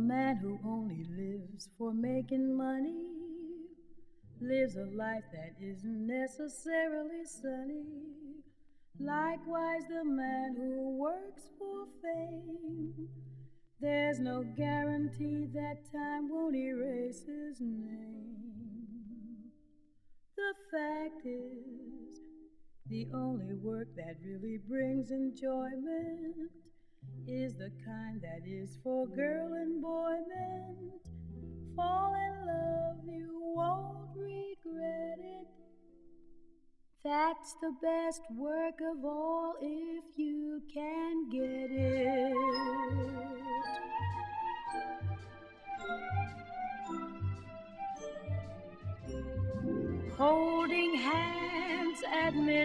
man who only lives for making money lives a life that isn't necessarily sunny. Likewise, the man who works for fame, there's no guarantee that time won't erase his name. The fact is, the only work that really brings enjoyment is the kind that is for girl and boy meant. Fall in love, you won't regret it. That's the best work of all if you can get it. Holding hands at midnight.